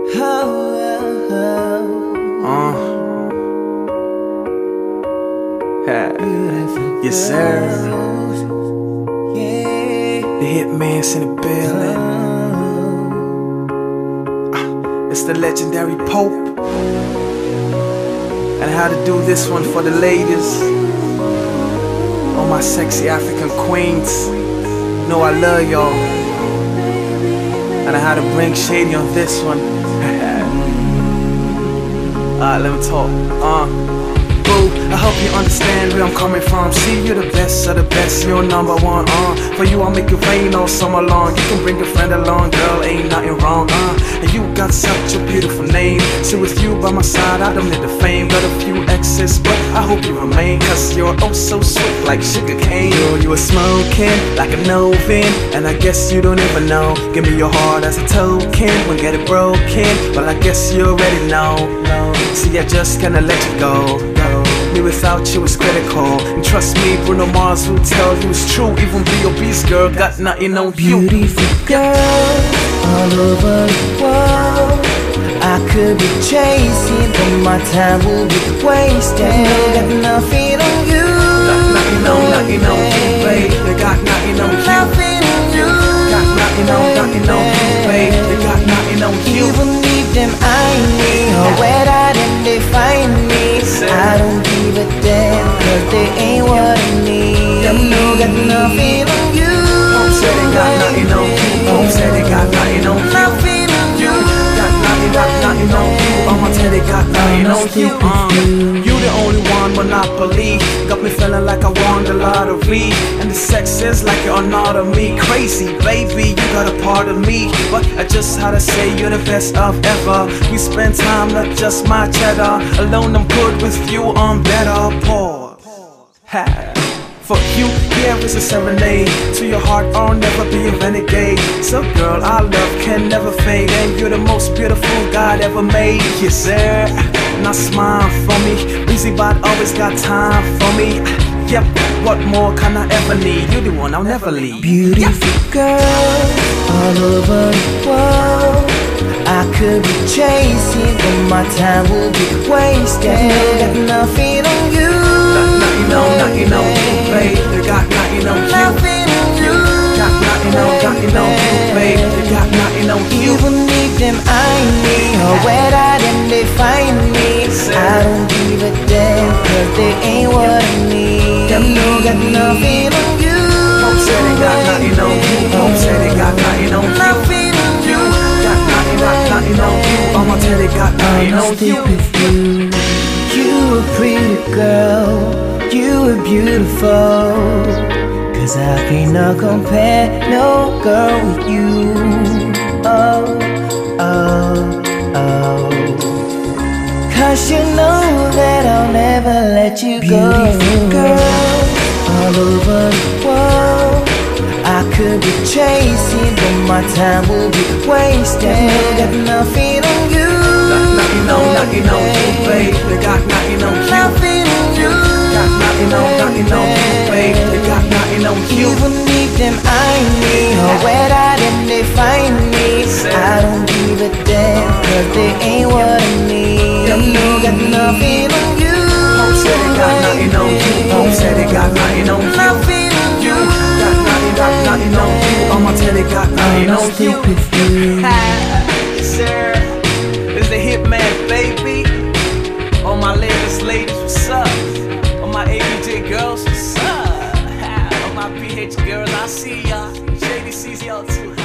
Yes, sir. The Hitman's in the building. It's the legendary Pope. And how to do this one for the ladies. All my sexy African queens. Know I love y'all. And I had to bring Shady on this one. Alright, let me talk. I hope you understand where I'm coming from. See, you're the best of the best, you're number one. For you, I'll make it rain all summer long. You can bring a friend along, girl, ain't nothing wrong. And you got such a beautiful name. So with you by my side, I don't need the fame. Got a few exes, but I hope you remain. Cause you're oh so sweet like sugar cane. Girl, you were smoking like a Novin, and I guess you don't even know. Give me your heart as a token, won't get it broken. But I guess you already know. See, I just can't let you go. Me without you is critical. And trust me, Bruno Mars will tell you it's true. Even B.O.B's girl got nothing on you. Beautiful girl all over the world. I could be chasing, but my time will be wasted. Got nothing on you. Got nothing on you, babe. They got nothing on you. Nothing on you. Got nothing on you, babe. They got nothing on you. Even if them eye me, or whether them they find me, I don't give a damn, cause they ain't what I need. Them no got nothing on you. Hope said they got nothing on you. Hope said they got nothing on you. Nothing on you. Got nothing on you. I'ma tell they got nothing on you. You the only one monopoly. Got me feeling like I won the lottery. And the sex is like you're another me. Crazy, baby, you got a part of me. But I just had to say you're the best of ever. We spend time, not just my cheddar. Alone I'm good, with you I'm better. Pause. For you, here is a serenade. To your heart, I'll never be a renegade. So girl, our love can never fade. And you're the most beautiful God ever made. Yes sir, now smile for me. Busy but always got time for me. Yep, what more can I ever need? You're the one I'll never leave. Beautiful girl all over the world. I could be chasing, but my time will be wasted. Got nothing on you. Nothing on you, babe. They got nothing on you. Nothing on you. Got nothing on you, babe. They got nothing on you. Even if them eye me, or whether them they find me, I don't give a damn, cause they ain't what I need. Them no got nothing on you. Hope said they got nothing on you. Hope said they got nothing on you. Nothing on you. Got nothing on you. I'ma tell they got nothing on you. You a pretty girl, you are beautiful. Cause I cannot compare no girl with you. Oh, oh, oh. Cause you know that I'll never let you go. Beautiful girl all over the world. I could be chasing, but my time will be wasted. Got nothing on you. Nothing on you, babe. They got nothing on you. Nothing on you. Got nothing on you, babe. They got nothing on you. Even if them eye me, or whether them they find me, I don't give a damn, cause they ain't what I need. Them no got nothing on you. Hope said they got nothing on you. Hope said they got nothing on you. Nothing on you. Got nothing on you. I'ma tell they got nothing on you. Sir, it's the Hitman, baby. All my latest ladies, what's up? All my ABJ girls, what's up? All my PH girls, I see y'all. JD sees y'all too.